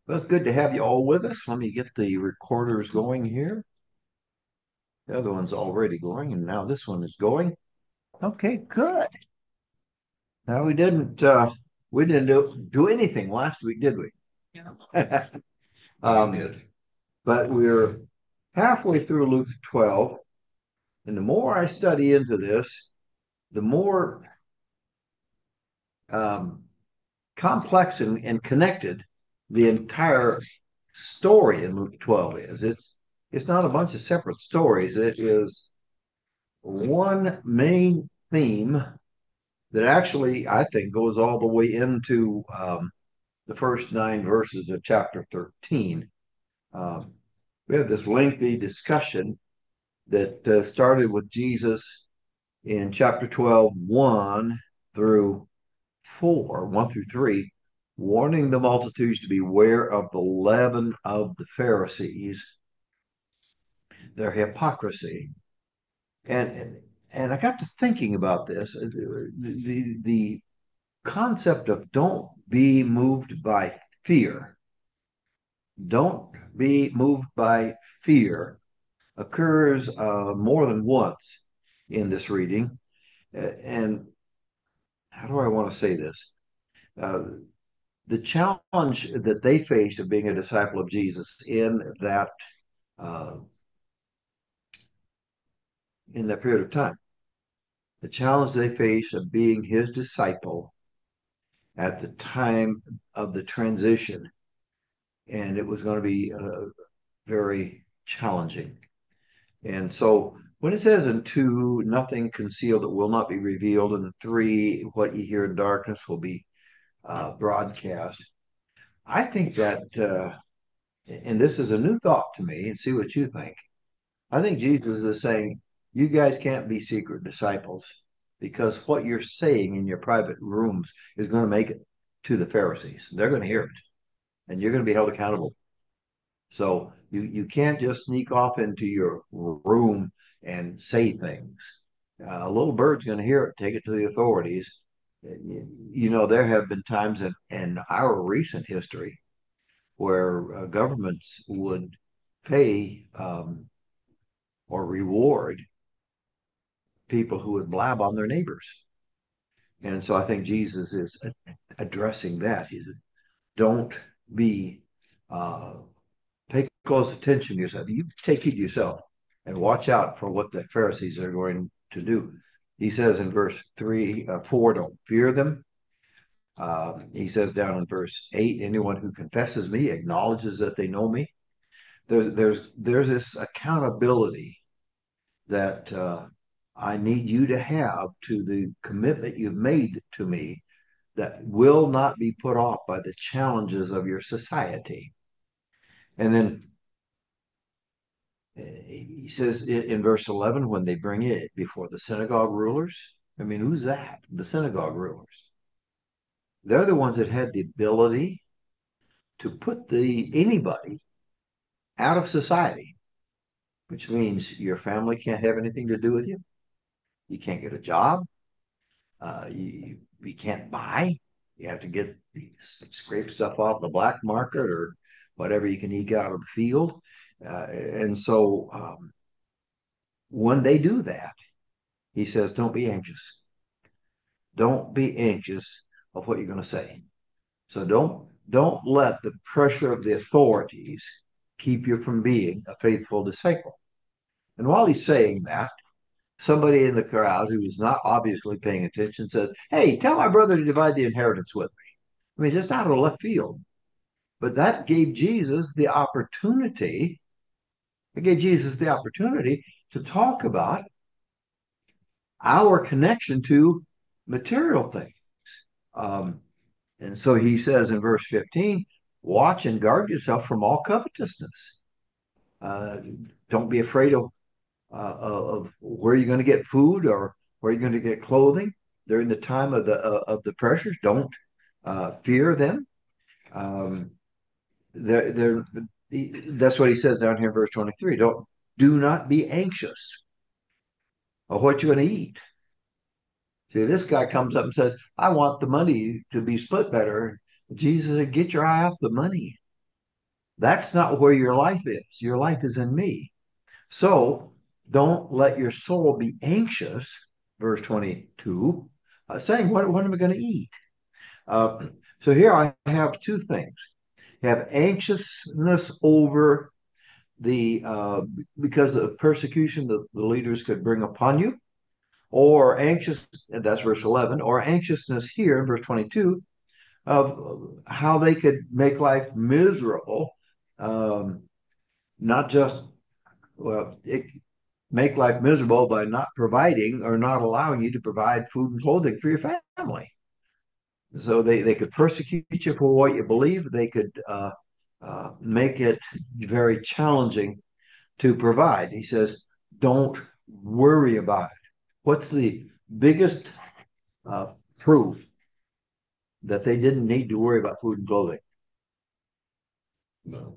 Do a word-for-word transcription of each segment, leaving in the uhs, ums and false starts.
Well, it's good to have you all with us. Let me get the recorders going here. The other one's already going, and now this one is going. Okay, good. Now we didn't uh, we didn't do, do anything last week, did we? Yeah. um, did. But we're halfway through Luke twelve, and the more I study into this, the more um, complex and, and connected the entire story in Luke twelve is. It's it's not a bunch of separate stories. It is one main theme that actually, I think, goes all the way into um, the first nine verses of chapter thirteen. Um, we have this lengthy discussion that uh, started with Jesus in chapter twelve, one through four, one through three, warning the multitudes to beware of the leaven of the Pharisees, their hypocrisy. And and I got to thinking about this. The, the, the concept of don't be moved by fear. Don't be moved by fear occurs uh, more than once in this reading. And how do I want to say this? Uh, the challenge that they faced of being a disciple of Jesus in that uh, in that period of time, the challenge they faced of being his disciple at the time of the transition, and it was going to be uh, very challenging. And so when it says in two, nothing concealed that will not be revealed, and three, what you hear in darkness will be uh, broadcast, I think that, uh, and this is a new thought to me, and see what you think. I think Jesus is saying, you guys can't be secret disciples because what you're saying in your private rooms is going to make it to the Pharisees. They're going to hear it, and you're going to be held accountable. So you, you can't just sneak off into your room and say things. Uh, a little bird's going to hear it, take it to the authorities. You, you know, there have been times in, in our recent history where uh, governments would pay um, or reward people who would blab on their neighbors. And so I think Jesus is addressing that. He said, don't be, uh, pay close attention to yourself. You take heed to yourself and watch out for what the Pharisees are going to do. He says in verse three, uh, four, don't fear them. Uh, he says down in verse eight, anyone who confesses me acknowledges that they know me. There's there's there's this accountability that uh, I need you to have to the commitment you've made to me that will not be put off by the challenges of your society. And then he says in verse eleven, when they bring it before the synagogue rulers, I mean, who's that? The synagogue rulers. They're the ones that had the ability to put the anybody out of society, which means your family can't have anything to do with you. You can't get a job. Uh, you, you can't buy. You have to get scrape stuff off the black market or whatever you can eke out of the field. Uh, and so um, when they do that, he says, don't be anxious. Don't be anxious of what you're going to say. So don't don't let the pressure of the authorities keep you from being a faithful disciple. And while he's saying that, somebody in the crowd who is not obviously paying attention says, hey, tell my brother to divide the inheritance with me. I mean, just out of left field. But that gave Jesus the opportunity, it gave Jesus the opportunity to talk about our connection to material things. Um, and so he says in verse fifteen, watch and guard yourself from all covetousness. Uh, don't be afraid of, uh, of where you're going to get food or where you're going to get clothing during the time of the uh, of the pressures. Don't uh, fear them. Um, they're, they're, that's what he says down here in verse twenty-three. Don't do not be anxious of what you're going to eat. See, this guy comes up and says, I want the money to be split better. Jesus said, get your eye off the money. That's not where your life is. Your life is in me. So don't let your soul be anxious, verse twenty-two, uh, saying, what, what am I going to eat? Uh, so here I have two things. You have anxiousness over the uh, because of persecution that the leaders could bring upon you, or anxious, that's verse eleven, or anxiousness here in verse twenty-two of how they could make life miserable, um, not just, well, it, make life miserable by not providing or not allowing you to provide food and clothing for your family. So they, they could persecute you for what you believe. They could uh, uh, make it very challenging to provide. He says, don't worry about it. What's the biggest uh, proof that they didn't need to worry about food and clothing? No.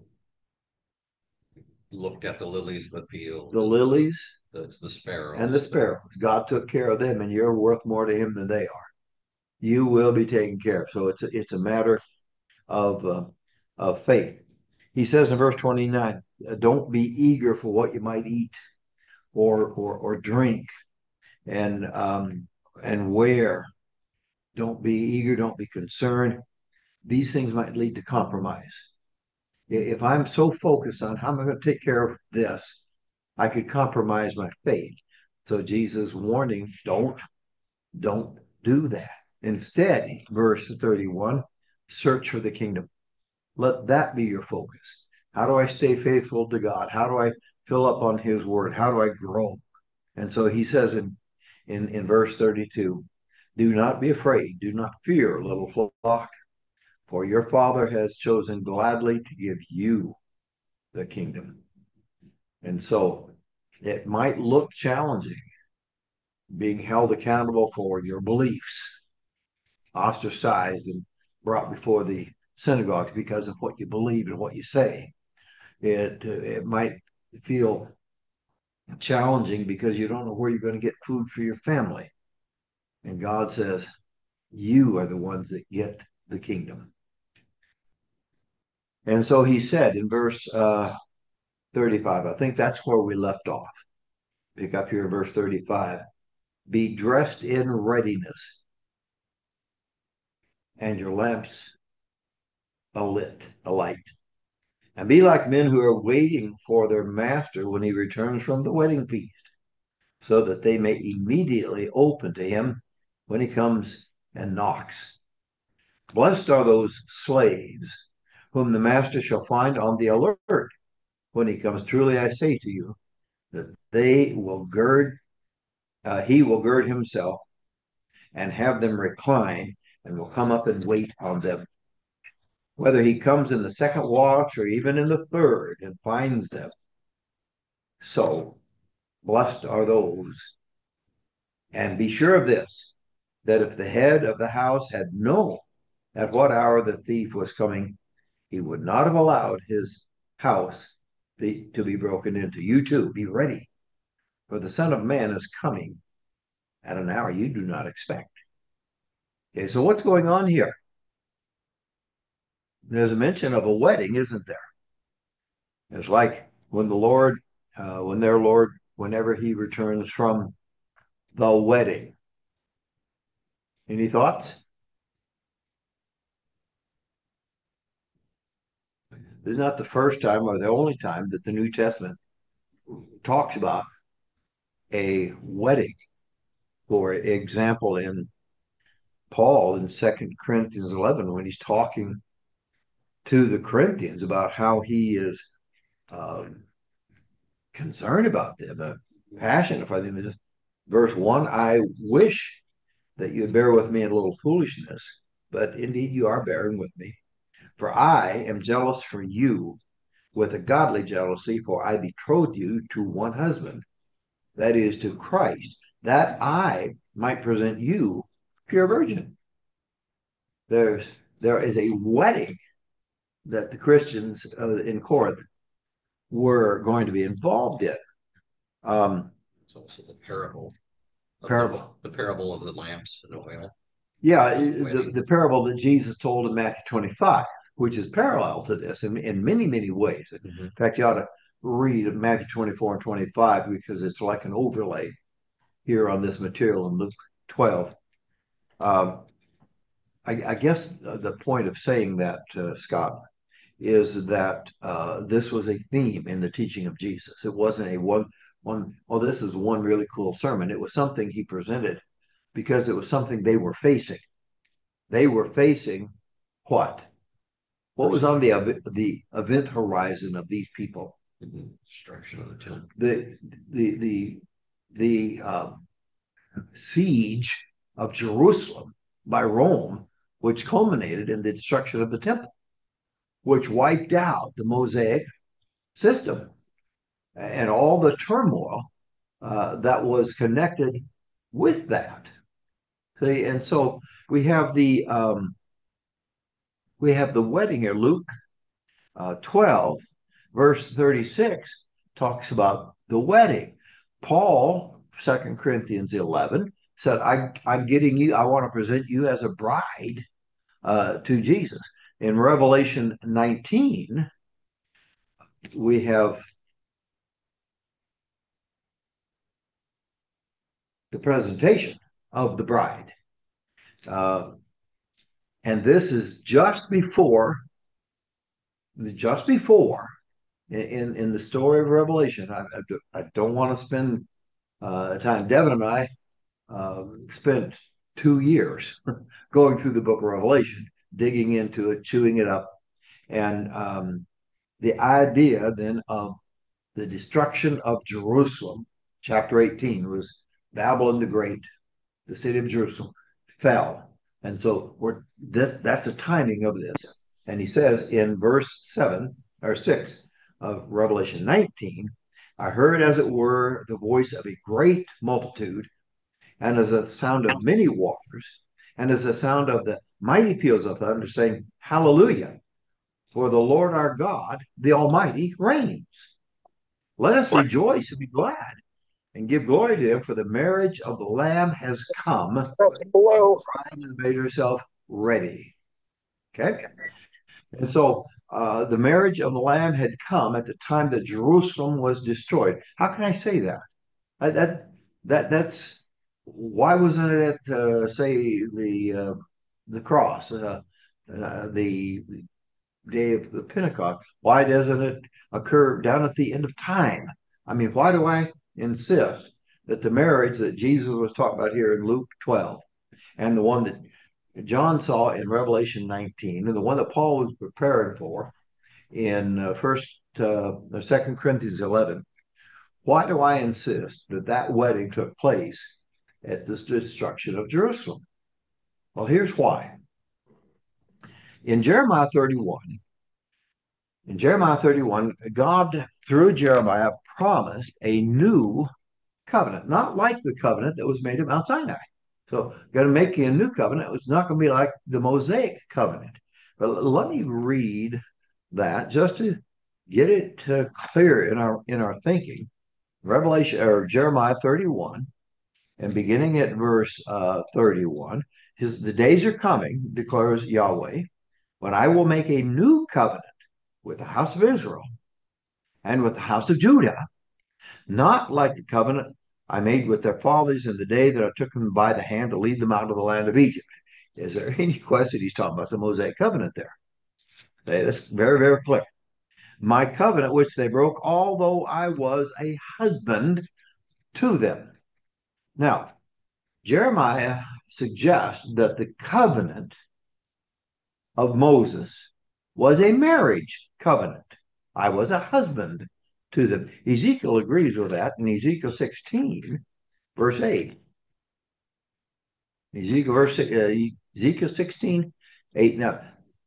Looked at the lilies of the field, The lilies the, the sparrows, and the sparrows. God took care of them, and you're worth more to him than they are. You will be taken care of. So it's a, it's a matter of uh, of faith. He says in verse twenty-nine, don't be eager for what you might eat or or, or drink and um, and wear. Don't be eager, don't be concerned. These things might lead to compromise. If I'm so focused on how am I going to take care of this, I could compromise my faith. So Jesus warning, don't don't do that. Instead, verse thirty-one, search for the kingdom. Let that be your focus. How do I stay faithful to God? How do I fill up on his word? How do I grow? And so he says in, in, in verse thirty-two, do not be afraid. Do not fear, little flock, for your Father has chosen gladly to give you the kingdom. And so it might look challenging being held accountable for your beliefs, ostracized and brought before the synagogues because of what you believe and what you say. It it might feel challenging because you don't know where you're going to get food for your family. And God says, you are the ones that get the kingdom. And so he said in verse uh, thirty-five, I think that's where we left off. Pick up here in verse thirty-five. Be dressed in readiness, and your lamps alit, alight. And be like men who are waiting for their master when he returns from the wedding feast, so that they may immediately open to him when he comes and knocks. Blessed are those slaves whom the master shall find on the alert when he comes. Truly I say to you that they will gird, uh, he will gird himself and have them recline and will come up and wait on them. Whether he comes in the second watch or even in the third and finds them. So blessed are those. And be sure of this, that if the head of the house had known at what hour the thief was coming, he would not have allowed his house be, to be broken into. You too, be ready, for the Son of Man is coming at an hour you do not expect. Okay, so what's going on here? There's a mention of a wedding, isn't there? It's like when the Lord, uh, when their Lord, whenever he returns from the wedding. Any thoughts? This is not the first time or the only time that the New Testament talks about a wedding. For example, in Paul in Second Corinthians eleven, when he's talking to the Corinthians about how he is um, concerned about them, uh, passionate for them. Verse one, I wish that you bear with me in a little foolishness, but indeed you are bearing with me. For I am jealous for you with a godly jealousy, for I betrothed you to one husband, that is to Christ, that I might present you pure virgin. There's there is a wedding that the Christians uh, in Corinth were going to be involved in. Um, it's also the parable of parable. The, the parable of the lamps and oil. Yeah, the, the parable that Jesus told in Matthew twenty-five. which is parallel to this in, in many, many ways. Mhm. In fact, you ought to read Matthew twenty-four and twenty-five because it's like an overlay here on this material in Luke twelve. Um, I, I guess the point of saying that, uh, Scott, is that uh, this was a theme in the teaching of Jesus. It wasn't a one, one, oh, this is one really cool sermon. It was something he presented because it was something they were facing. They were facing what? What was on the the event horizon of these people? The destruction of the temple. The the the the uh, siege of Jerusalem by Rome, which culminated in the destruction of the temple, which wiped out the Mosaic system and all the turmoil uh, that was connected with that. See, and so we have the um, we have the wedding here. Luke uh, twelve, verse thirty-six, talks about the wedding. Paul, Second Corinthians eleven, said, I, I'm getting you, I want to present you as a bride uh, to Jesus. In Revelation nineteen, we have the presentation of the bride. Uh, and this is just before, just before in, in the story of Revelation. I, I, I don't want to spend uh, time. Devin and I uh, spent two years going through the book of Revelation, digging into it, chewing it up. And um, the idea then of the destruction of Jerusalem, chapter eighteen, was Babylon the Great, the city of Jerusalem, fell. And so we're this that's the timing of this. And he says in verse seven or six of Revelation nineteen, I heard as it were the voice of a great multitude, and as a sound of many waters, and as the sound of the mighty peals of thunder, saying, Hallelujah, for the Lord our God, the Almighty, reigns. Let us rejoice and be glad and give glory to him, for the marriage of the Lamb has come. Hello. The bride has made herself ready. Okay? And so uh, the marriage of the Lamb had come at the time that Jerusalem was destroyed. How can I say that? I, that that that's why wasn't it at uh, say the uh, the cross, uh, uh, the day of the Pentecost? Why doesn't it occur down at the end of time? I mean, why do I insist that the marriage that Jesus was talking about here in Luke twelve and the one that John saw in Revelation nineteen and the one that Paul was preparing for in uh, First uh, Second Corinthians eleven? Why do I insist that that wedding took place at the destruction of Jerusalem? Well, here's why. In Jeremiah thirty-one, in Jeremiah thirty-one, God, through Jeremiah, promised a new covenant, not like the covenant that was made at Mount Sinai. So, going to make a new covenant. It's not going to be like the Mosaic covenant. But let me read that just to get it uh, clear in our in our thinking. Revelation or Jeremiah thirty-one, and beginning at verse uh, thirty-one, his the days are coming, declares Yahweh, when I will make a new covenant with the house of Israel and with the house of Judah, not like the covenant I made with their fathers in the day that I took them by the hand to lead them out of the land of Egypt. Is there any question he's talking about the Mosaic covenant there? That's very, very clear. My covenant, which they broke, although I was a husband to them. Now, Jeremiah suggests that the covenant of Moses was a marriage covenant. I was a husband to them. Ezekiel agrees with that in Ezekiel sixteen, verse eight. Ezekiel, verse, uh, Ezekiel sixteen, eight. Now,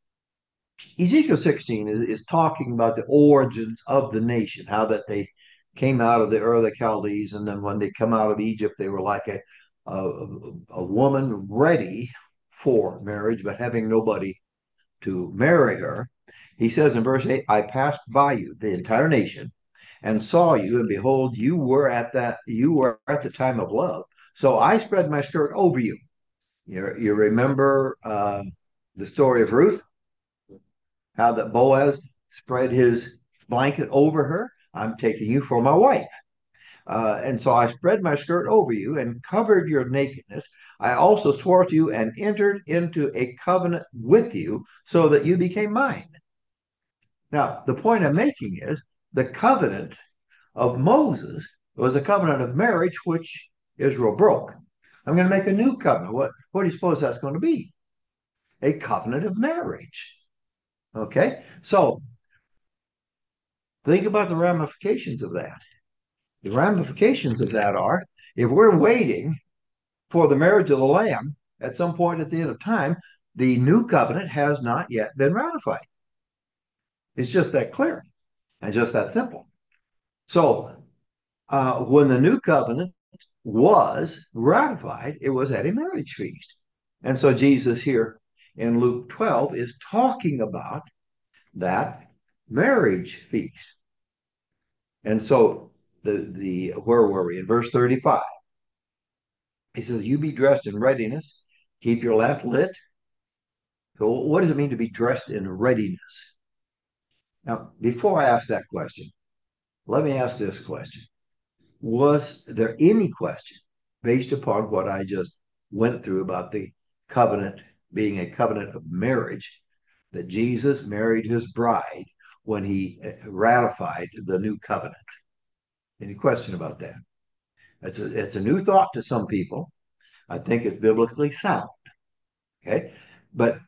Ezekiel sixteen is, is talking about the origins of the nation, how that they came out of the Ur of the Chaldees, and then when they come out of Egypt, they were like a, a, a woman ready for marriage, but having nobody to marry her. He says in verse eight, I passed by you, the entire nation, and saw you, and behold, you were at that, you were at the time of love. So I spread my skirt over you. You, you remember uh, the story of Ruth? how that Boaz spread his blanket over her. I'm taking you for my wife. Uh, and so I spread my skirt over you and covered your nakedness. I also swore to you and entered into a covenant with you so that you became mine. Now, the point I'm making is the covenant of Moses was a covenant of marriage, which Israel broke. I'm going to make a new covenant. What, what do you suppose that's going to be? A covenant of marriage. Okay? So think about the ramifications of that. The ramifications of that are if we're waiting for the marriage of the Lamb at some point at the end of time, the new covenant has not yet been ratified. It's just that clear and just that simple. So uh, when the new covenant was ratified, it was at a marriage feast. And so Jesus here in Luke twelve is talking about that marriage feast. And so the the where were we? In verse thirty-five. He says, you be dressed in readiness, keep your lamp lit. So what does it mean to be dressed in readiness? Now, before I ask that question, let me ask this question. Was there any question based upon what I just went through about the covenant being a covenant of marriage that Jesus married his bride when he ratified the new covenant? Any question about that? It's a, it's a new thought to some people. I think it's biblically sound. Okay. But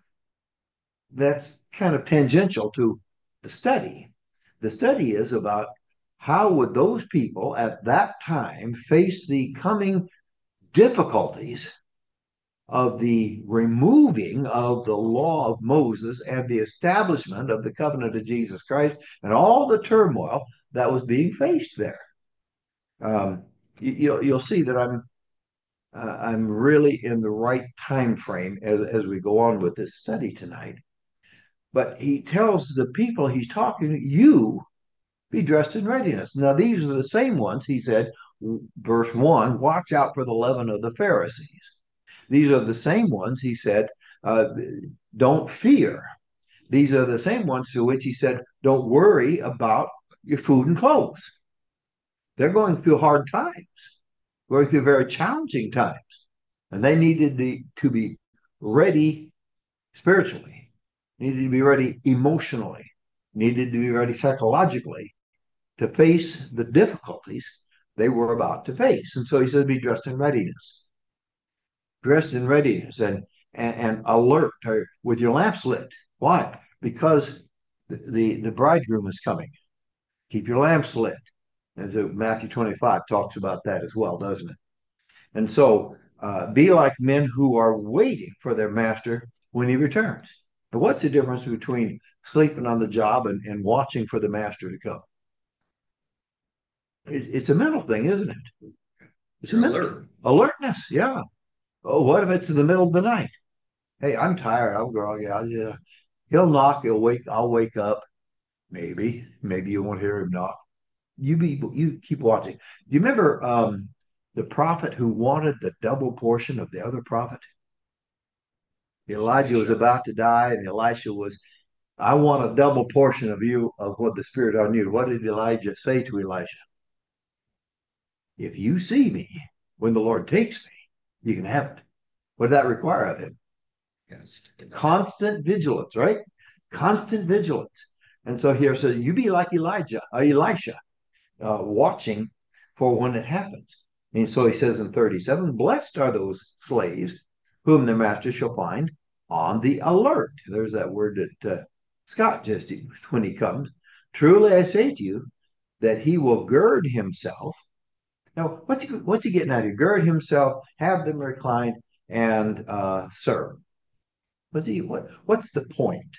that's kind of tangential to the study. The study is about how would those people at that time face the coming difficulties of the removing of the law of Moses and the establishment of the covenant of Jesus Christ and all the turmoil that was being faced there. Um, you, you'll, you'll see that I'm uh, I'm really in the right time frame as, as we go on with this study tonight. But he tells the people he's talking, you be dressed in readiness. Now, these are the same ones, he said, verse one, watch out for the leaven of the Pharisees. These are the same ones, he said, uh, don't fear. These are the same ones to which he said, don't worry about your food and clothes. They're going through hard times, going through very challenging times, and they needed to, to be ready spiritually, needed to be ready emotionally, needed to be ready psychologically to face the difficulties they were about to face. And so he says, be dressed in readiness. Dressed in readiness and, and, and alert with your lamps lit. Why? Because the, the, the bridegroom is coming. Keep your lamps lit. As Matthew twenty-five talks about that as well, doesn't it? And so uh, be like men who are waiting for their master when he returns. But what's the difference between sleeping on the job and, and watching for the master to come? It, it's a mental thing, isn't it? It's You're a mental alert. alertness. Yeah. Oh, what if it's in the middle of the night? Hey, I'm tired. I'm groggy. I'll, yeah. He'll knock. He'll wake. I'll wake up. Maybe. Maybe you won't hear him knock. You be. You keep watching. Do you remember um, the prophet who wanted the double portion of the other prophet? Elijah was about to die, and Elisha was, I want a double portion of you of what the Spirit on you. What did Elijah say to Elisha? If you see me when the Lord takes me, you can have it. What did that require of him? Yes. Constant vigilance, right? Constant vigilance. And so here says, you be like Elijah, uh, Elisha, uh, watching for when it happens. And so he says in thirty-seven, blessed are those slaves whom the master shall find on the alert. There's that word that uh, Scott just used when he comes. Truly I say to you that he will gird himself. Now, what's he, what's he getting at here? Gird himself, have them reclined, and uh, serve. What's he? What? What's the point?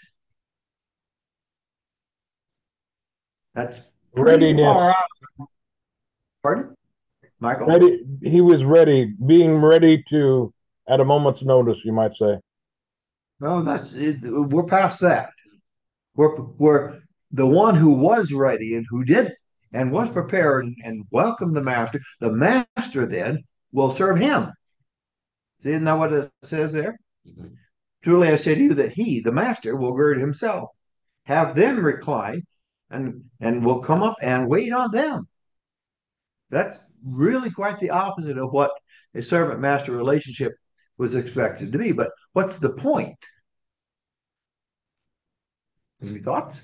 That's pretty Readiness. far out. Pardon, Michael? Ready. He was ready, being ready to, at a moment's notice, you might say. No, that's it, we're past that. We're we're the one who was ready and who did and was prepared and welcomed the master. The master then will serve him. Isn't that what it says there? Mhm. Truly I say to you that he, the master, will gird himself, have them recline, and and we'll come up and wait on them. That's really quite the opposite of what a servant master relationship was expected to be. But what's the point? Any thoughts?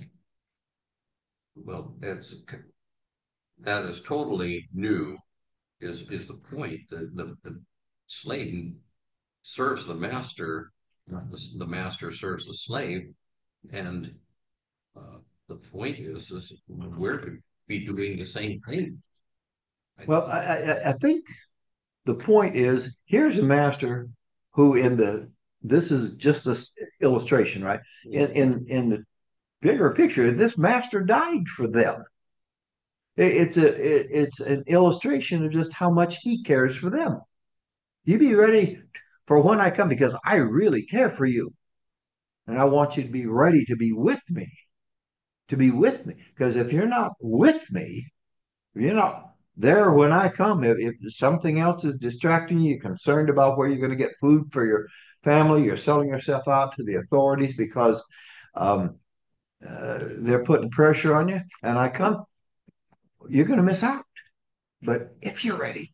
Well, that's, that is totally new, is, is the point. The, the, the slave serves the master, the, the master serves the slave, and uh, the point is, is we're to be doing the same thing. I Well, I, I, I think the point is here's a master who, in the this is just an illustration, right? In in in the bigger picture, this master died for them. It, it's a it, it's an illustration of just how much he cares for them. You be ready for when I come because I really care for you, and I want you to be ready to be with me, to be with me. Because if you're not with me, you're not there when I come. If, if something else is distracting you, you're concerned about where you're going to get food for your family, you're selling yourself out to the authorities because um, uh, they're putting pressure on you, and I come, you're going to miss out. But if you're ready,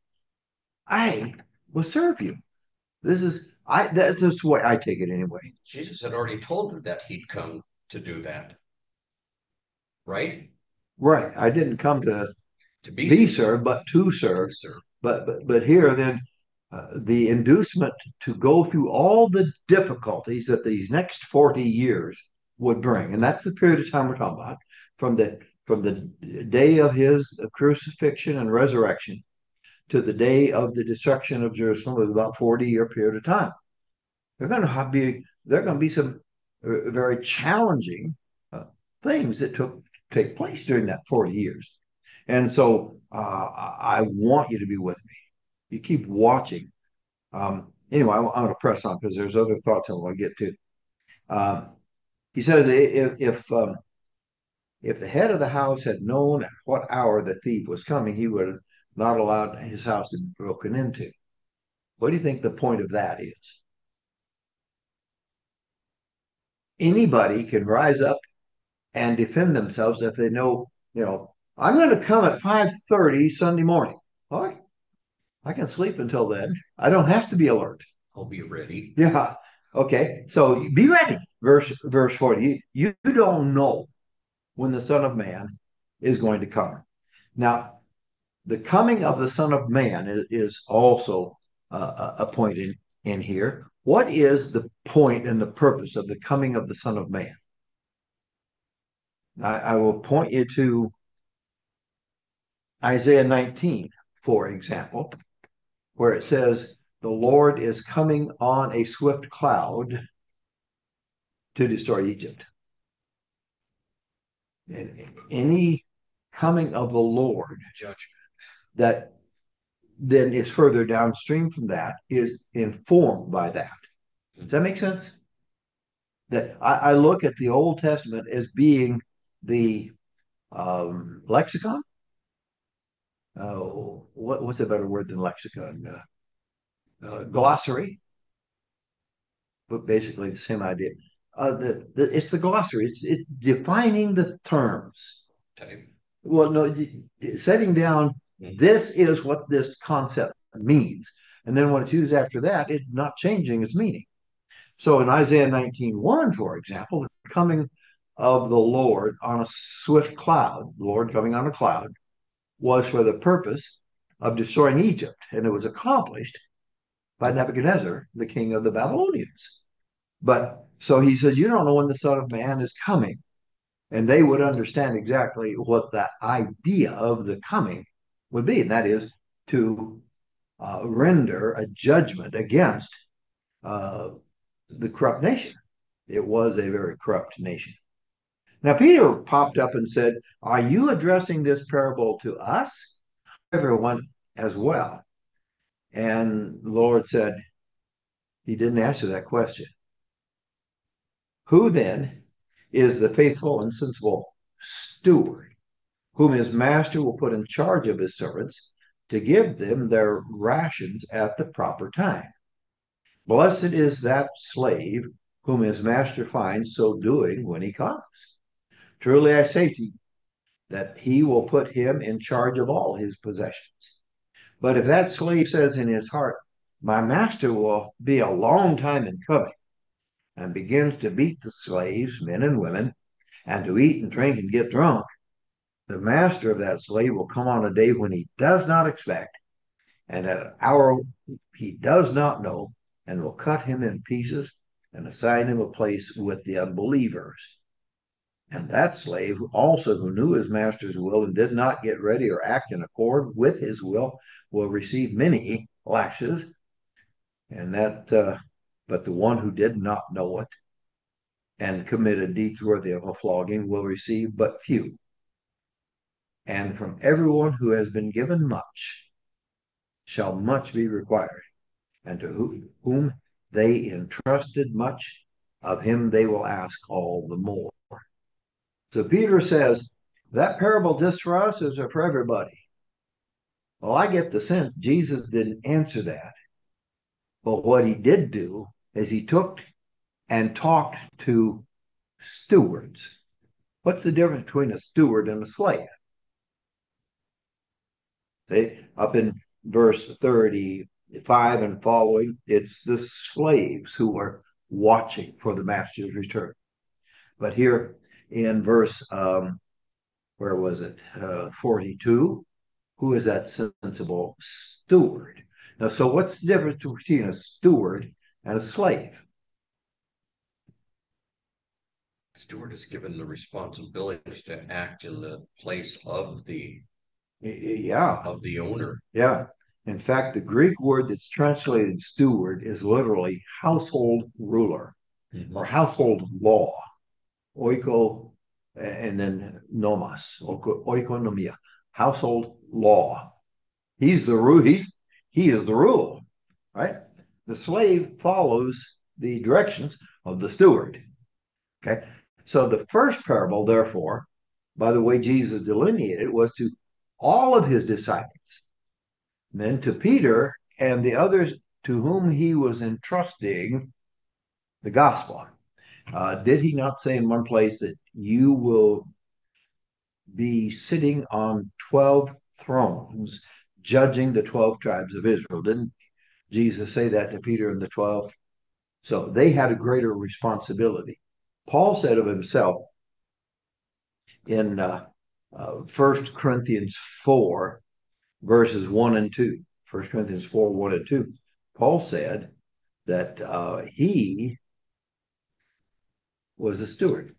I will serve you. This is I. That's just the way I take it anyway. Jesus had already told them that he'd come to do that, right? Right. I didn't come to To be, be served, but to serve. served. But but but here then, uh, the inducement to go through all the difficulties that these next forty years would bring, and that's the period of time we're talking about, from the from the day of his crucifixion and resurrection to the day of the destruction of Jerusalem was about forty year period of time. They're going to be there are going to be some uh, very challenging uh, things that took take place during that forty years. And so uh, I want you to be with me. You keep watching. Um, anyway, I'm, I'm going to press on because there's other thoughts I want to get to. Uh, he says if if, um, if the head of the house had known at what hour the thief was coming, he would have not allowed his house to be broken into. What do you think the point of that is? Anybody can rise up and defend themselves if they know, you know, I'm going to come at five thirty Sunday morning. All right, I can sleep until then. I don't have to be alert. I'll be ready. Yeah. Okay. So be ready. Verse verse forty. You, you don't know when the Son of Man is going to come. Now, the coming of the Son of Man is, is also uh, a point in, in here. What is the point and the purpose of the coming of the Son of Man? I, I will point you to Isaiah nineteen, for example, where it says, the Lord is coming on a swift cloud to destroy Egypt. And any coming of the Lord Judgment. that then is further downstream from that is informed by that. Does that make sense? That I, I look at the Old Testament as being the um, lexicon. Uh, what, what's a better word than lexicon? Uh, uh, glossary, but basically the same idea. Uh, the, the it's the glossary. It's it's defining the terms. Type. Well, no, setting down. This is what this concept means, and then when it's used after that, it's not changing its meaning. So in Isaiah nineteen one, for example, the coming of the Lord on a swift cloud, the Lord coming on a cloud, was for the purpose of destroying Egypt, and it was accomplished by Nebuchadnezzar, the king of the Babylonians. But so he says, you don't know when the Son of Man is coming. And they would understand exactly what that idea of the coming would be, and that is to uh, render a judgment against uh, the corrupt nation. It was a very corrupt nation. Now, Peter popped up and said, are you addressing this parable to us? Everyone as well. And the Lord said, he didn't answer that question. Who then is the faithful and sensible steward, whom his master will put in charge of his servants to give them their rations at the proper time? Blessed is that slave whom his master finds so doing when he comes. Truly I say to you, that he will put him in charge of all his possessions. But if that slave says in his heart, my master will be a long time in coming, and begins to beat the slaves, men and women, and to eat and drink and get drunk, the master of that slave will come on a day when he does not expect, and at an hour he does not know, and will cut him in pieces and assign him a place with the unbelievers. And that slave also, who knew his master's will and did not get ready or act in accord with his will, will receive many lashes. And that, uh, but the one who did not know it and committed deeds worthy of a flogging will receive but few. And from everyone who has been given much shall much be required, and to whom they entrusted much, of him they will ask all the more. So Peter says, that parable just for us is for everybody. Well, I get the sense Jesus didn't answer that. But what he did do is he took and talked to stewards. What's the difference between a steward and a slave? They, up in verse thirty-five and following, it's the slaves who are watching for the master's return. But here in verse, um, where was it? Uh, forty-two, who is that sensible steward? Now, so what's the difference between a steward and a slave? Steward is given the responsibility to act in the place of the Yeah, of the owner. yeah. In fact, the Greek word that's translated steward is literally household ruler Mm-hmm. or household law, oiko, and then nomos, oikonomia, household law. He's the rule. He's he is the rule, right? The slave follows the directions of the steward. Okay, so the first parable, therefore, by the way Jesus delineated, was to all of his disciples. Then to Peter and the others to whom he was entrusting the gospel. Uh, did he not say in one place that you will be sitting on twelve thrones, judging the twelve tribes of Israel? Didn't Jesus say that to Peter and the twelve? So they had a greater responsibility. Paul said of himself in uh, uh, First Corinthians four, verses one and two. First Corinthians four, one and two. Paul said that uh, he was a steward.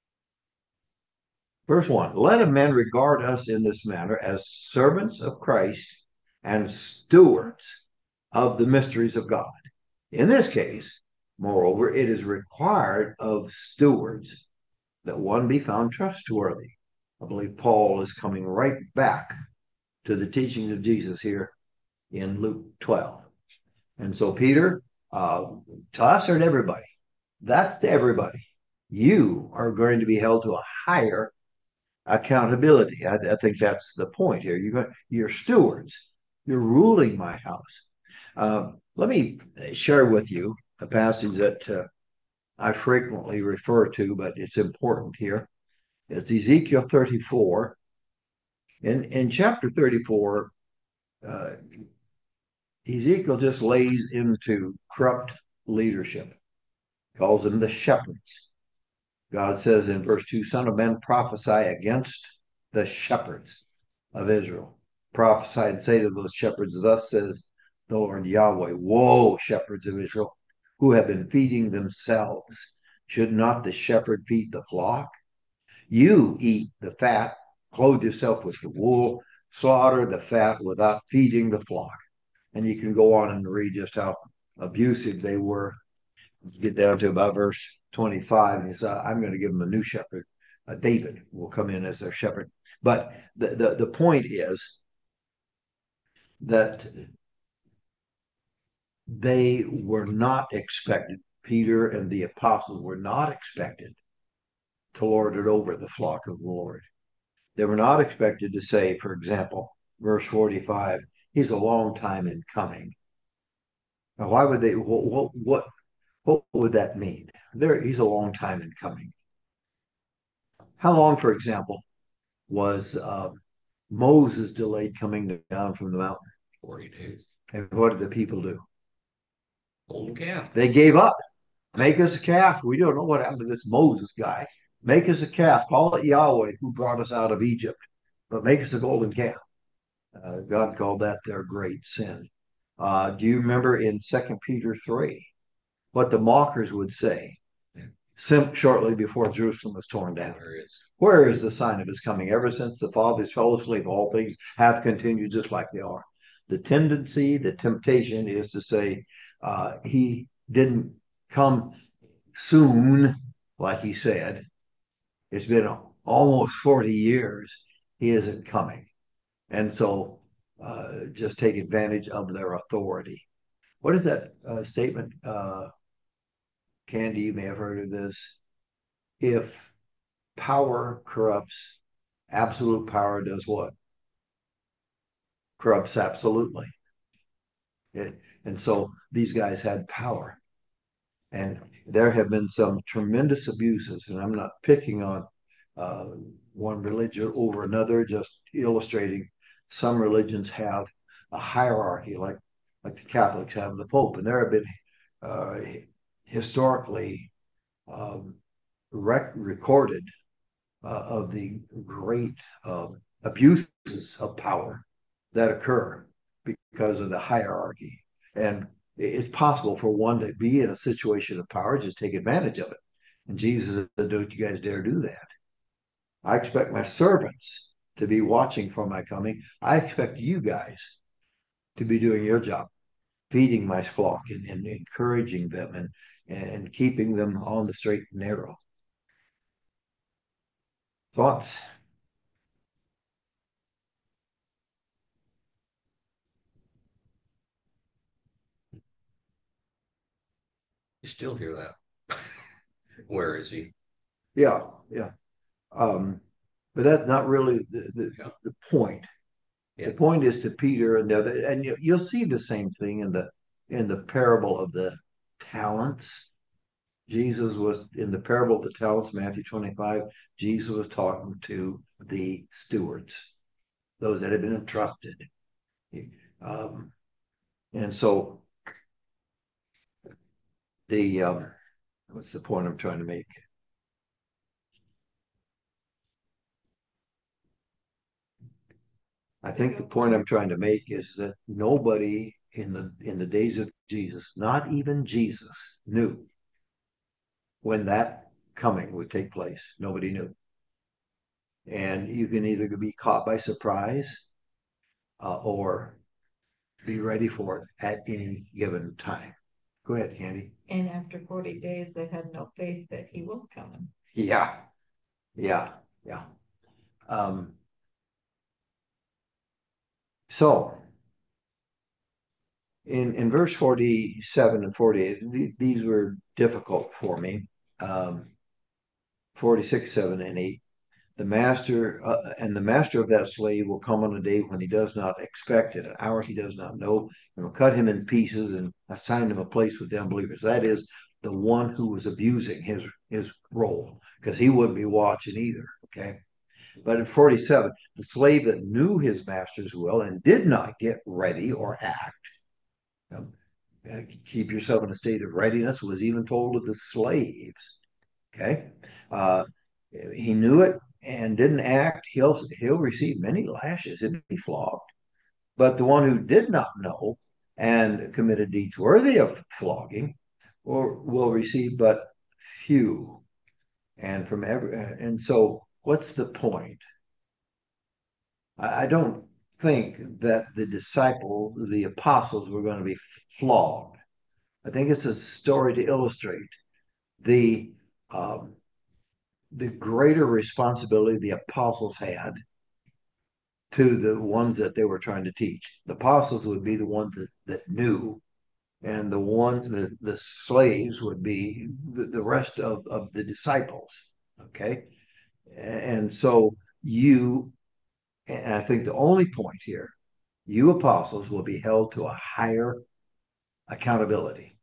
Verse one, let a man regard us in this manner as servants of Christ and stewards of the mysteries of God. In this case, moreover, it is required of stewards that one be found trustworthy. I believe Paul is coming right back to the teachings of Jesus here in Luke twelve. And so Peter, uh, to us or to everybody, that's to everybody. You are going to be held to a higher accountability. I, I think that's the point here. You're, you're stewards. You're ruling my house. Uh, let me share with you a passage that uh, I frequently refer to, but it's important here. It's Ezekiel thirty-four. In, in chapter thirty-four, uh, Ezekiel just lays into corrupt leadership, calls them the shepherds. God says in verse two, Son of man, prophesy against the shepherds of Israel. Prophesy and say to those shepherds, thus says the Lord Yahweh, woe, shepherds of Israel, who have been feeding themselves. Should not the shepherd feed the flock? You eat the fat, clothe yourself with the wool, slaughter the fat without feeding the flock. And you can go on and read just how abusive they were. Get down to about verse twenty-five, and he said, I'm going to give them a new shepherd. Uh, David will come in as their shepherd. But the, the, the point is that they were not expected, Peter and the apostles were not expected to lord it over the flock of the Lord. They were not expected to say, for example, verse forty-five, he's a long time in coming. Now, why would they, what, what, what would that mean? There, he's a long time in coming. How long, for example, was uh, Moses delayed coming down from the mountain? forty days. And what did the people do? Golden calf. They gave up. Make us a calf. We don't know what happened to this Moses guy. Make us a calf. Call it Yahweh who brought us out of Egypt, but make us a golden calf. Uh, God called that their great sin. Uh, do you remember in Second Peter three what the mockers would say sim- shortly before Jerusalem was torn down? Where is Where is the sign of his coming? Ever since the fathers fell asleep, all things have continued just like they are. The tendency, the temptation is to say uh, he didn't come soon, like he said. It's been almost forty years. He isn't coming. And so uh, just take advantage of their authority. What is that uh, statement? Uh, Candy, you may have heard of this. If power corrupts, absolute power does what? Corrupts absolutely. It, and so these guys had power. And there have been some tremendous abuses, and I'm not picking on uh, one religion over another, just illustrating some religions have a hierarchy, like like the Catholics have the Pope, and there have been uh, historically um, rec- recorded uh, of the great uh, abuses of power that occur because of the hierarchy. And it's possible for one to be in a situation of power, just take advantage of it. And Jesus said, don't you guys dare do that. I expect my servants to be watching for my coming. I expect you guys to be doing your job, feeding my flock and, and encouraging them and, and keeping them on the straight and narrow. Thoughts? you still hear that? Where is he? Yeah, yeah. Um, but that's not really the, the, Yeah. the point. Yeah. The point is to Peter and the other, and you, you'll see the same thing in the in the parable of the talents. Jesus was in the parable of the talents, Matthew twenty-five. Jesus was talking to the stewards, those that had been entrusted. Um, and so the um, what's the point I'm trying to make? I think the point I'm trying to make is that nobody in the in the days of Jesus, not even Jesus, knew when that coming would take place. Nobody knew. And you can either be caught by surprise uh, or be ready for it at any given time. Go ahead, Candy. And after forty days, they had no faith that he was coming. Yeah, yeah, yeah. Um, so in in verse forty-seven and forty-eight, th- these were difficult for me. Um, forty-six, seven, and eight. The master uh, and the master of that slave will come on a day when he does not expect it, an hour he does not know, and will cut him in pieces and assign him a place with the unbelievers. That is the one who was abusing his his role, because he wouldn't be watching either. Okay. But in forty-seven, the slave that knew his master's will and did not get ready or act, um, uh, keep yourself in a state of readiness, was even told of the slaves. Okay. Uh, he knew it and didn't act, he'll he'll receive many lashes. He'll be flogged. But the one who did not know and committed deeds worthy of flogging, or will receive but few. And from every and so, what's the point? I, I don't think that the disciple, the apostles, were going to be flogged. I think it's a story to illustrate the um, the greater responsibility the apostles had to the ones that they were trying to teach. The apostles would be the ones that, that knew, and the ones, the, the slaves would be the, the rest of, of the disciples. Okay. And so you, and I think the only point here, you apostles will be held to a higher accountability.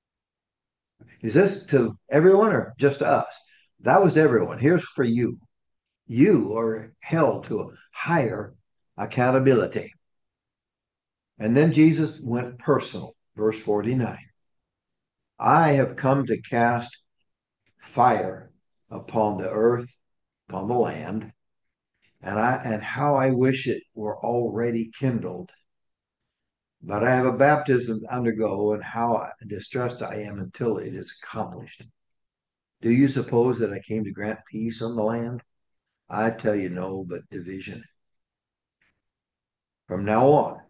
Is this to everyone or just to us? That was to everyone. Here's for you. you are held to a higher accountability. And then Jesus went personal, verse forty-nine. I have come to cast fire upon the earth, upon the land, and I and how I wish it were already kindled. But I have a baptism to undergo, and how distressed I am until it is accomplished. Do you suppose that I came to grant peace on the land? I tell you no, but division. From now on,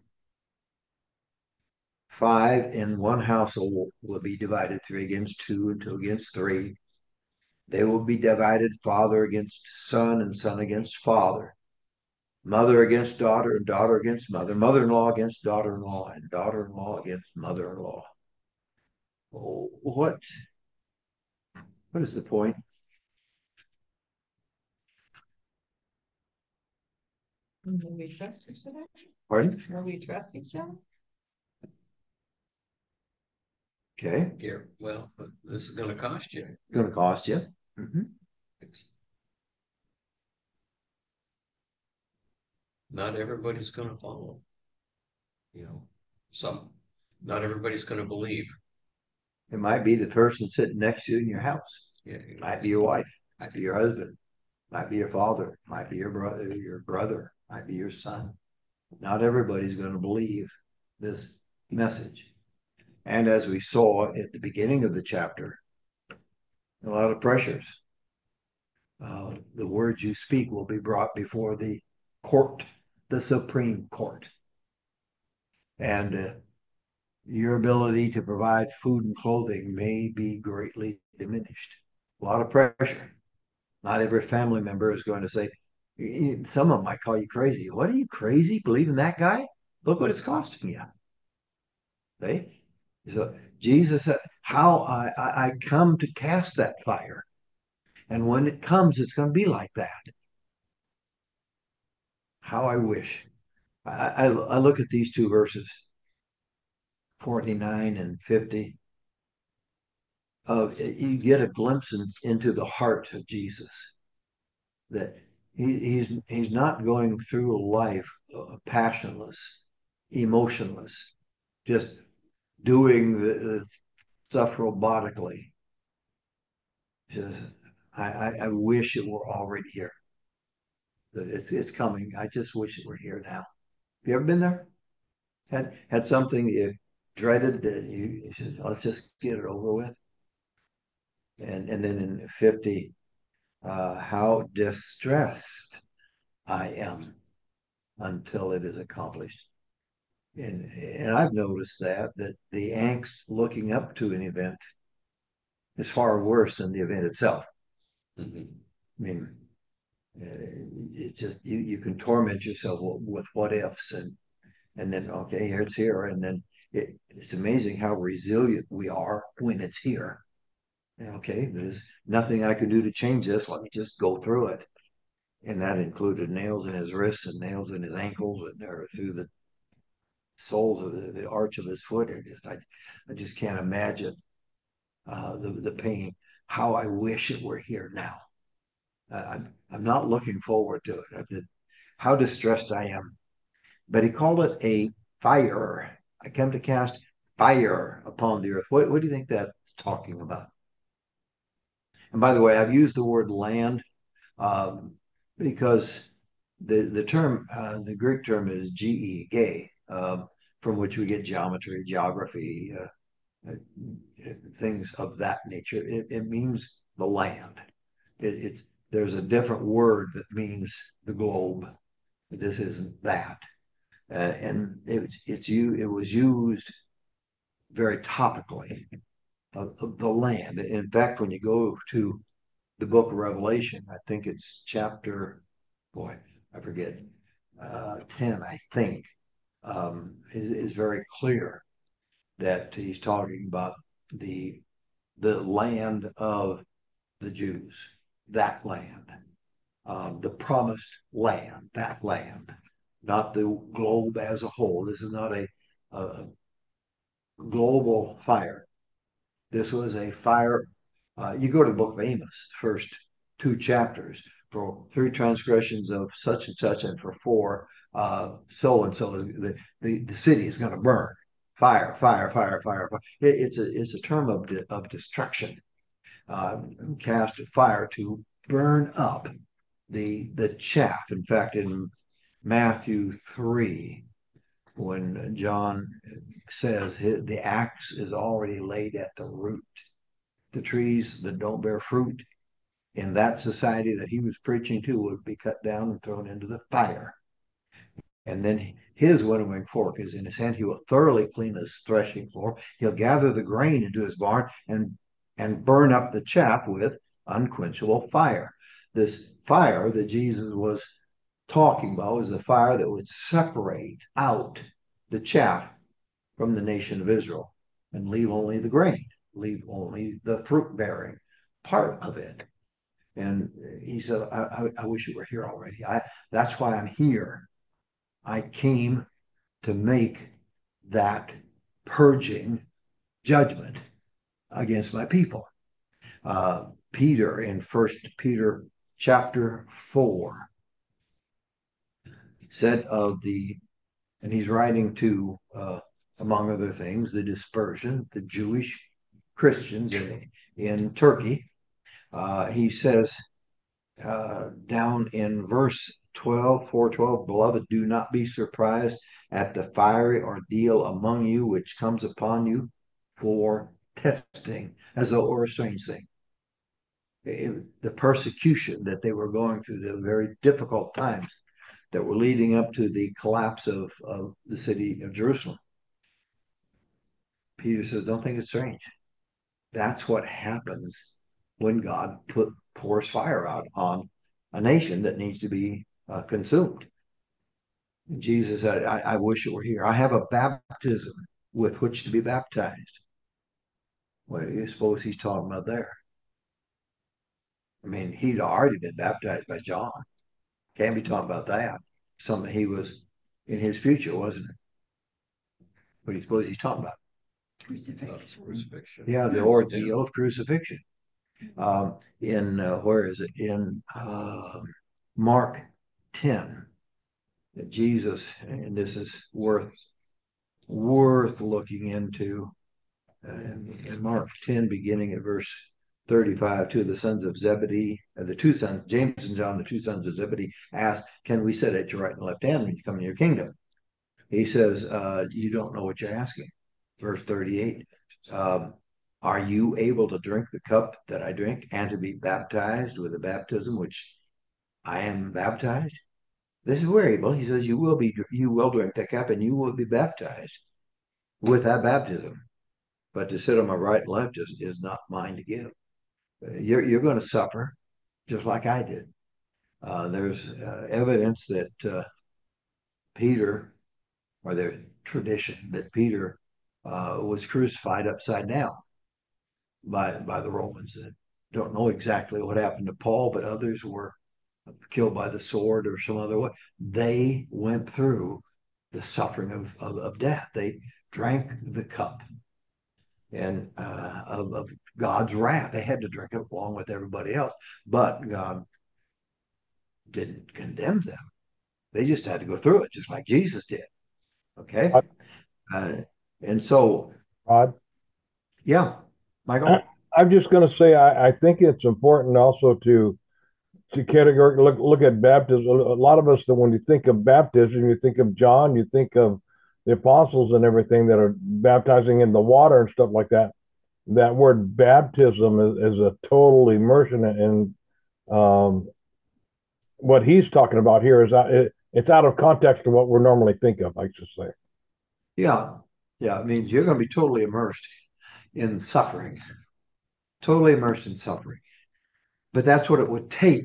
five in one household will be divided, three against two, and two against three. They will be divided, father against son, and son against father, mother against daughter, and daughter against mother, mother-in-law against daughter-in-law, and daughter-in-law against mother-in-law. Oh, what what is the point? Will we trust each other? Pardon? Will we trust each other? Okay, Here, well, but this is gonna cost you. it's going to cost you. Mhm. It's- Not everybody's gonna follow. You know, some, not everybody's gonna believe. It might be the person sitting next to you in your house. Yeah, It might be your wife, might be your husband, might be your father, might be your brother, your brother, might be your son. Not everybody's going to believe this message. And as we saw at the beginning of the chapter, a lot of pressures. Uh, the words you speak will be brought before the court, the Supreme Court. And uh, your ability to provide food and clothing may be greatly diminished. A lot of pressure. Not every family member is going to say, some of them might call you crazy. What are you crazy? Believing that guy? Look what it's costing you. See? So Jesus said, how I, I, I come to cast that fire. And when it comes, it's going to be like that. How I wish. I, I, I look at these two verses, forty-nine and fifty. Uh, you get a glimpse in, into the heart of Jesus. That he, he's he's not going through life uh, passionless, emotionless, just doing the, the stuff robotically. Just, I, I, I wish it were already here. That it's it's coming. I just wish it were here now. Have you ever been there? Had had something that you dreaded that you, you said, let's just get it over with. And and then in fifty, uh, how distressed I am until it is accomplished. And and I've noticed that that the angst looking up to an event is far worse than the event itself. Mhm. I mean, uh, it just you you can torment yourself with what ifs and and then okay, here it's here, and then it, it's amazing how resilient we are when it's here. Okay, there's nothing I can do to change this. Let me just go through it, and that included nails in his wrists and nails in his ankles and there through the soles of the, the arch of his foot. I just I, I just can't imagine uh, the the pain. How I wish it were here now. Uh, I'm I'm not looking forward to it. Did, how distressed I am. But he called it a fire. I come to cast fire upon the earth. What, what do you think that's talking about? And by the way, I've used the word land um, because the the term, uh, the Greek term is ge, gay, um, from which we get geometry, geography, uh, uh, things of that nature. It, it means the land. It, it there's a different word that means the globe. This isn't that, uh, and it, it's you. It was used very topically of, of the land. In fact, when you go to the book of Revelation, I think it's chapter, boy, I forget, uh, ten, I think, um, is, is very clear that he's talking about the the land of the Jews, that land, um, the promised land, that land, not the globe as a whole. This is not a, a global fire. This was a fire. Uh, you go to the book of Amos, first two chapters, for three transgressions of such and such, and for four, uh, so and so, the, the, the city is going to burn. Fire, fire, fire, fire, fire. It, it's a it's a term of de, of destruction. Uh, cast of fire to burn up the the chaff. In fact, in Matthew three, when John says his, the axe is already laid at the root, the trees that don't bear fruit in that society that he was preaching to would be cut down and thrown into the fire. And then his winnowing fork is in his hand. He will thoroughly clean his threshing floor. He'll gather the grain into his barn and and burn up the chaff with unquenchable fire. This fire that Jesus was talking about was a fire that would separate out the chaff from the nation of Israel and leave only the grain, leave only the fruit bearing part of it. And he said, I, I, I wish you were here already. I that's why I'm here. I came to make that purging judgment against my people. Uh, Peter in First Peter chapter four said of the, and he's writing to, uh, among other things, the dispersion, the Jewish Christians in, in Turkey. Uh, he says uh, down in verse twelve, four twelve, beloved, do not be surprised at the fiery ordeal among you, which comes upon you for testing, as though it were a strange thing. It, the persecution that they were going through, the very difficult times that were leading up to the collapse of, of the city of Jerusalem. Peter says, don't think it's strange. That's what happens when God put pours fire out on a nation that needs to be uh, consumed. And Jesus said, I, I wish it were here. I have a baptism with which to be baptized. What do you suppose he's talking about there? I mean, he'd already been baptized by John. Can't be talking about that. Something he was in his future, wasn't it? What do you suppose he's talking about? Crucifixion. Crucifixion. Yeah, the ordeal of crucifixion. Um, in uh, where is it? In uh, Mark ten, that Jesus, and this is worth worth looking into. Uh, in, in Mark ten, beginning at verse thirty-five, two of the sons of Zebedee, uh, the two sons, James and John, the two sons of Zebedee, asked, "Can we sit at your right and left hand when you come in your kingdom?" He says, uh, "You don't know what you're asking." Verse thirty-eight. Um, Are you able to drink the cup that I drink and to be baptized with the baptism which I am baptized? This is we're able. He says, you will be, you will drink that cup and you will be baptized with that baptism. But to sit on my right and left is, is not mine to give. You're, you're going to suffer just like I did. Uh, there's uh, evidence that uh, Peter, or the tradition that Peter uh, was crucified upside down by by the Romans. I don't know exactly what happened to Paul, but others were killed by the sword or some other way. They went through the suffering of, of, of death. They drank the cup and uh, of, of God's wrath. They had to drink it along with everybody else, but God didn't condemn them. They just had to go through it, just like Jesus did. Okay, uh, and so, Rod, yeah, Michael. I, I'm just going to say I, I think it's important also to to categorize look look at baptism. A lot of us, that when you think of baptism, you think of John, you think of the apostles and everything that are baptizing in the water and stuff like that. That word baptism is, is a total immersion, and um, what he's talking about here is out, it, it's out of context to what we normally think of, I should say. Yeah, yeah. It means you're going to be totally immersed in suffering, totally immersed in suffering. But that's what it would take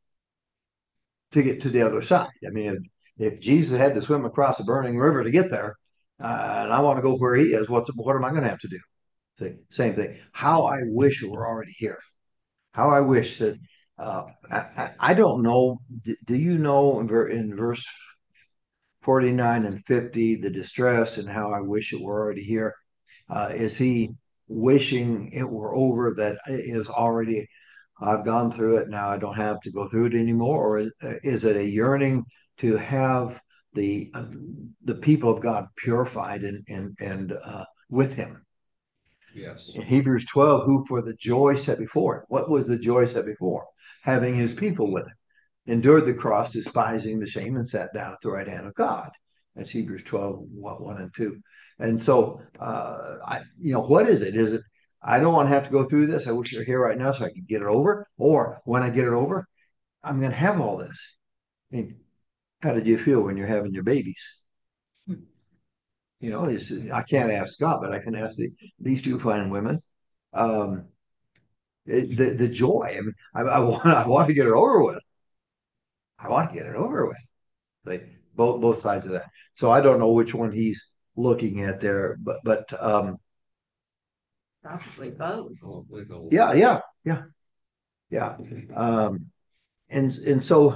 to get to the other side. I mean, if, if Jesus had to swim across the burning river to get there, uh, and I want to go where he is, what's what am I going to have to do? See, same thing. How I wish we were already here. How I wish that. Uh, I, I don't know. Do, do you know in, in verse forty-nine and fifty the distress and how I wish it were already here? Uh, is he wishing it were over that it is already I've gone through it. Now I don't have to go through it anymore? Or is, is it a yearning to have the uh, the people of God purified and and and uh, with Him? Yes. In Hebrews twelve, who for the joy set before him. What was the joy set before him? Having his people with him. Endured the cross, despising the shame, and sat down at the right hand of God. That's Hebrews twelve, one and two. And so, uh, I, you know, what is it? Is it, I don't want to have to go through this. I wish you're here right now so I could get it over. Or when I get it over, I'm going to have all this. I mean, how did you feel when you're having your babies? You know, it's, I can't ask God, but I can ask the, these two fine women. Um, it, the the joy. I mean, I, I want I want to get it over with. I want to get it over with. Like both both sides of that. So I don't know which one he's looking at there, but but um, Probably both. Oh, we go. yeah, yeah, yeah, yeah. Um, and and so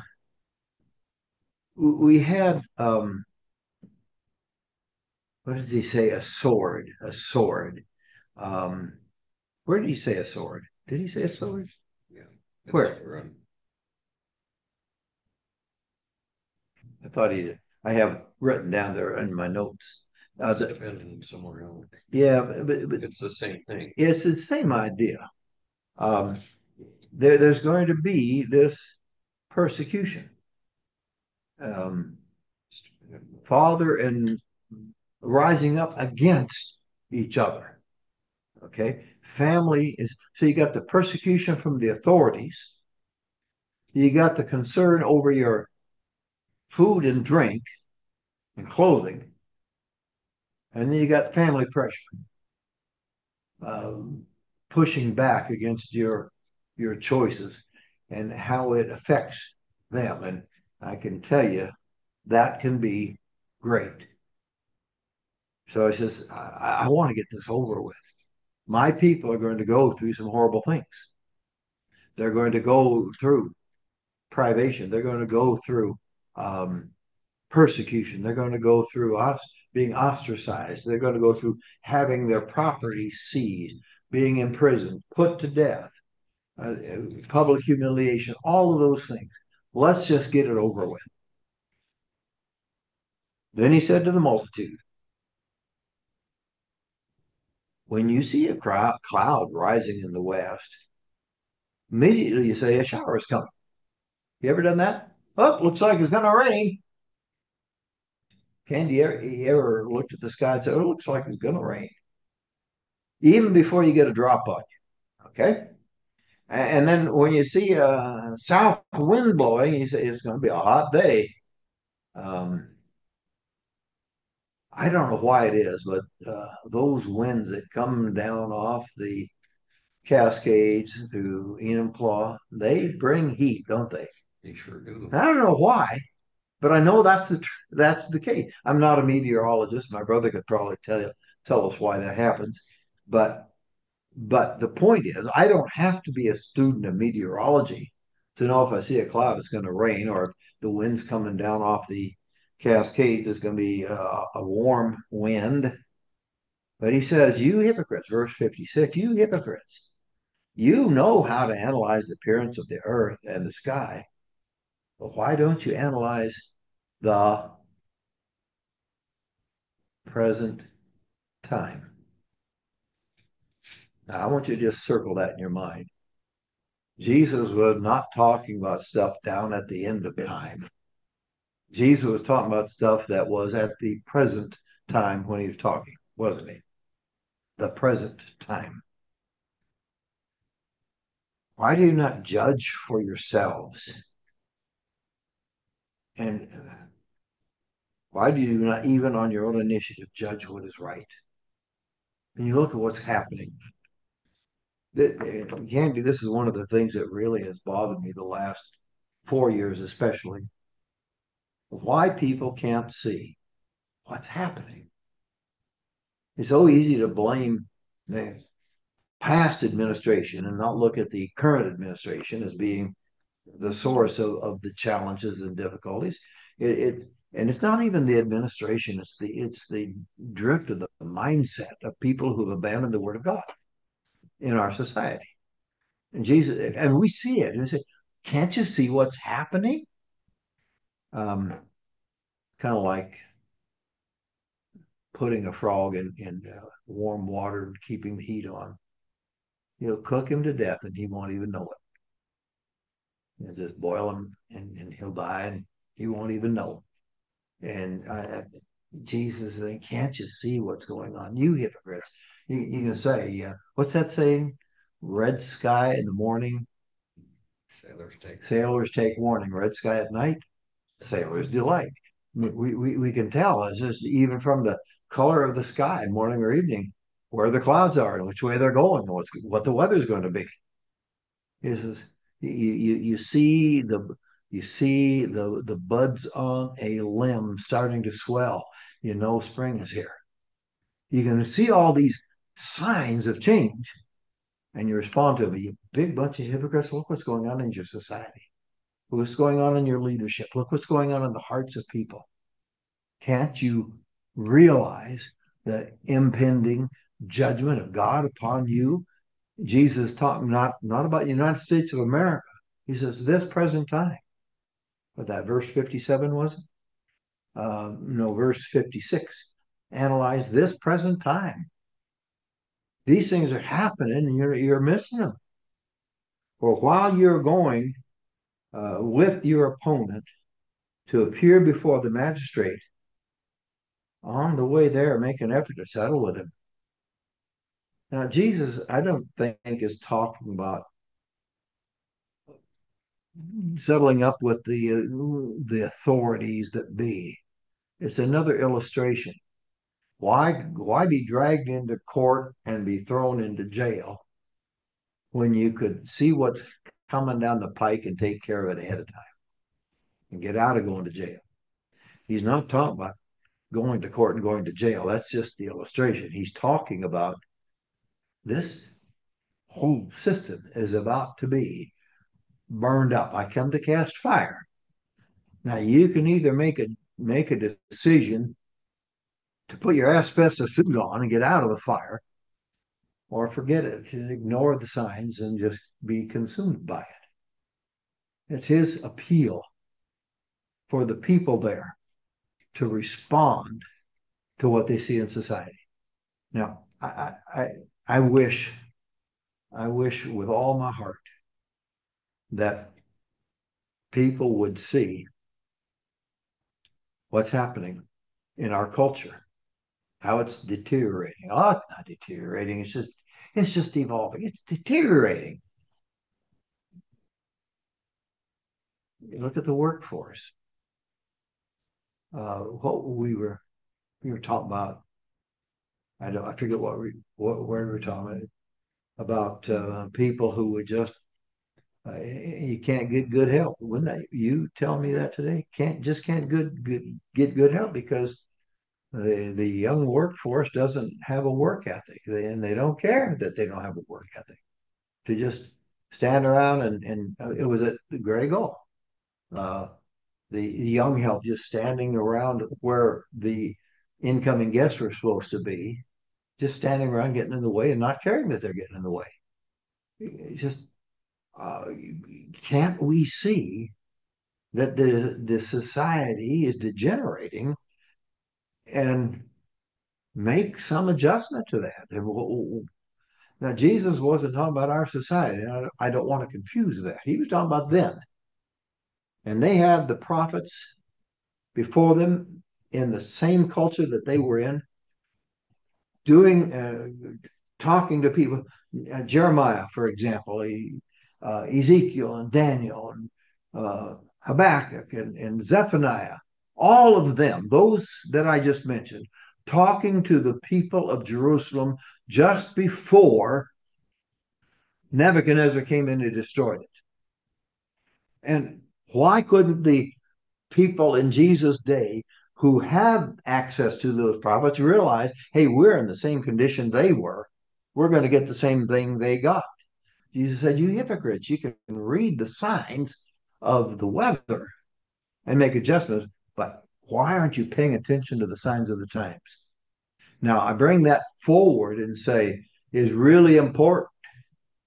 we had um, what does he say? A sword, a sword. Um, where did he say a sword? Did he say a sword? Yeah. It's Where? like run. I thought he did. I have written down there in my notes. Uh, It's the, depending somewhere else. yeah, but, but It's the same thing. it's the same idea. Um, there, there's going to be this persecution. Um, father and rising up against each other. Okay. Family is, so you got the persecution from the authorities. You got the concern over your food and drink and clothing. And then you got family pressure, um, pushing back against your your choices and how it affects them. And I can tell you that can be great. So he says, I, I want to get this over with. My people are going to go through some horrible things. They're going to go through privation. They're going to go through um, persecution. They're going to go through us being ostracized. They're going to go through having their property seized, being imprisoned, put to death, uh, public humiliation, all of those things. Let's just get it over with. Then he said to the multitude, when you see a crowd, cloud rising in the west, immediately you say a shower is coming. You ever done that? Oh, looks like it's going to rain. Candy, you ever, you ever looked at the sky and said, oh, it looks like it's going to rain? Even before you get a drop on you. Okay. And then when you see a south wind blowing, you say it's going to be a hot day. Um, I don't know why it is, but uh, those winds that come down off the Cascades through Enumclaw, they bring heat, don't they? They sure do. I don't know why, but I know that's the that's the case. I'm not a meteorologist. My brother could probably tell you tell us why that happens, but but the point is, I don't have to be a student of meteorology to know if I see a cloud, it's going to rain, or if the wind's coming down off the Cascades, it's going to be uh, a warm wind. But he says, you hypocrites, verse fifty-six, you hypocrites, you know how to analyze the appearance of the earth and the sky. But why don't you analyze the present time? Now, I want you to just circle that in your mind. Jesus was not talking about stuff down at the end of time. Jesus was talking about stuff that was at the present time when he was talking, wasn't he? The present time. Why do you not judge for yourselves? And why do you not, even on your own initiative, judge what is right? And you look at what's happening. Candy, this is one of the things that really has bothered me the last four years, especially. Why people can't see what's happening. It's so easy to blame the past administration and not look at the current administration as being the source of, of the challenges and difficulties. It, it and it's not even the administration; it's the it's the drift of the mindset of people who've abandoned the Word of God in our society. And Jesus, and we see it. And we say, can't you see what's happening? Um, kind of like putting a frog in, in uh, warm water and keeping the heat on. You'll cook him to death and he won't even know it. You just boil him and, and he'll die and he won't even know. And uh, Jesus is saying, can't you see what's going on? You hypocrites. You, you can say, uh, what's that saying? Red sky in the morning, Sailors take. sailors take warning. Red sky at night, sailors delight. We, we, we can tell, it's just even from the color of the sky, morning or evening, where the clouds are and which way they're going, and what's, what the weather's going to be. He says, you, you, you see the you see the, the buds on a limb starting to swell. You know spring is here. You can see all these signs of change, and you respond to them. You big bunch of hypocrites, look what's going on in your society. Look what's going on in your leadership. Look what's going on in the hearts of people. Can't you realize the impending judgment of God upon you? Jesus talking not, not about the United States of America. He says, this present time. But that verse fifty-seven was it? Uh, no, verse fifty-six. Analyze this present time. These things are happening and you're, you're missing them. For while you're going uh, with your opponent to appear before the magistrate, on the way there, make an effort to settle with him. Now, Jesus, I don't think, is talking about settling up with the uh, the authorities that be. It's another illustration. Why why be dragged into court and be thrown into jail when you could see what's coming down the pike and take care of it ahead of time and get out of going to jail? He's not talking about going to court and going to jail. That's just the illustration. He's talking about this whole system is about to be burned up. I come to cast fire. Now you can either make a make a decision to put your asbestos suit on and get out of the fire, or forget it, ignore the signs and just be consumed by it. It's his appeal for the people there to respond to what they see in society. Now, I I I wish I wish with all my heart that people would see what's happening in our culture, how it's deteriorating. Oh, it's not deteriorating. It's just it's just evolving. It's deteriorating. Look at the workforce. Uh, what we were we were talking about. I don't. I forget what we what where we were talking about, about uh, people who would just uh, you can't get good help. Wouldn't that, you tell me that today? Can't just can't good, good get good help because the the young workforce doesn't have a work ethic, they, and they don't care that they don't have a work ethic. To just stand around and and uh, it was at the Grey Gull. Uh, the young help just standing around where the incoming guests were supposed to be, just standing around getting in the way and not caring that they're getting in the way. It's just uh, can't we see that the the society is degenerating and make some adjustment to that? Now, Jesus wasn't talking about our society. I, I don't want to confuse that. He was talking about them. And they had the prophets before them in the same culture that they were in, doing, uh, talking to people. Uh, Jeremiah, for example, he, uh, Ezekiel and Daniel and uh, Habakkuk and, and Zephaniah, all of them, those that I just mentioned, talking to the people of Jerusalem just before Nebuchadnezzar came in and destroyed it. And why couldn't the people in Jesus' day who have access to those prophets realize, hey, we're in the same condition they were. We're going to get the same thing they got. Jesus said, you hypocrites, you can read the signs of the weather and make adjustments, but why aren't you paying attention to the signs of the times? Now, I bring that forward and say is really important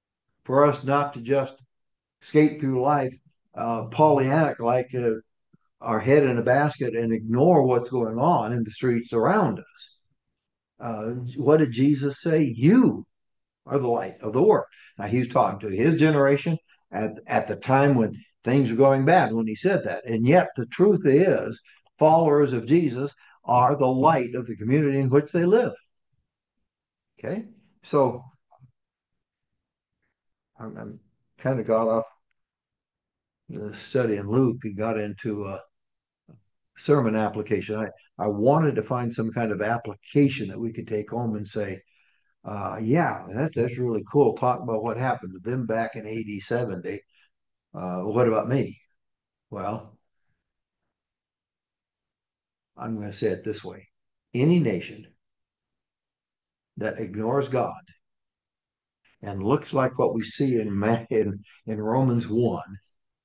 for us not to just skate through life uh, Pollyannic like uh, our head in a basket and ignore what's going on in the streets around us. Uh, what did Jesus say? You are the light of the world. Now he was talking to his generation at, at the time when things were going bad when he said that. And yet the truth is, followers of Jesus are the light of the community in which they live. Okay, so I'm, I'm kind of got off the study in Luke. He got into a sermon application. I, I wanted to find some kind of application that we could take home and say, uh, yeah, that, that's really cool. Talk about what happened to them back in A D seventy. Uh, what about me? Well, I'm going to say it this way. Any nation that ignores God and looks like what we see in, in, in Romans one,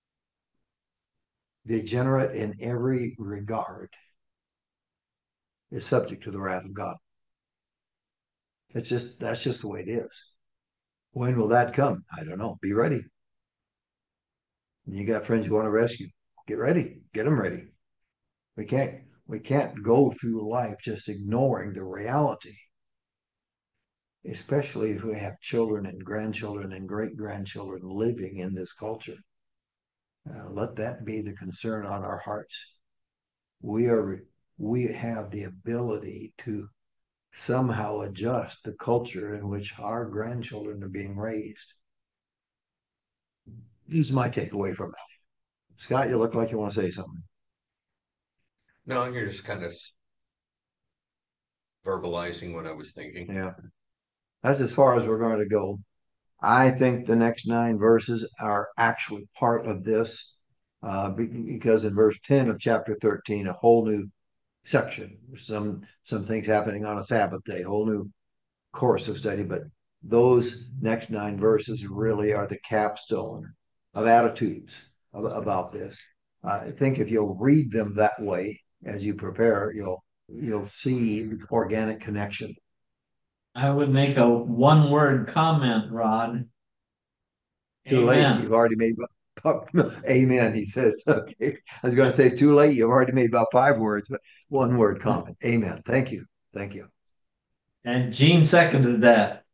degenerate in every regard, is subject to the wrath of God. It's just, that's just the way it is. When will that come? I don't know. Be ready. You got friends you want to rescue. Get ready. Get them ready. We can't we can't go through life just ignoring the reality, especially if we have children and grandchildren and great grandchildren living in this culture. Uh, let that be the concern on our hearts. We are we have the ability to somehow adjust the culture in which our grandchildren are being raised. This is my takeaway from it. Scott, you look like you want to say something. No, you're just kind of verbalizing what I was thinking. Yeah. That's as far as we're going to go. I think the next nine verses are actually part of this uh, because in verse ten of chapter thirteen, a whole new section, some some things happening on a Sabbath day, a whole new course of study. But those next nine verses really are the capstone of attitudes about this. I think if you'll read them that way as you prepare, you'll you'll see the organic connection. I would make a one word comment, Rod. Too late. Amen. You've already made amen, he says. Okay. I was going to say it's too late. You've already made about five words, but one word comment. Amen. Thank you. Thank you. And Gene seconded that.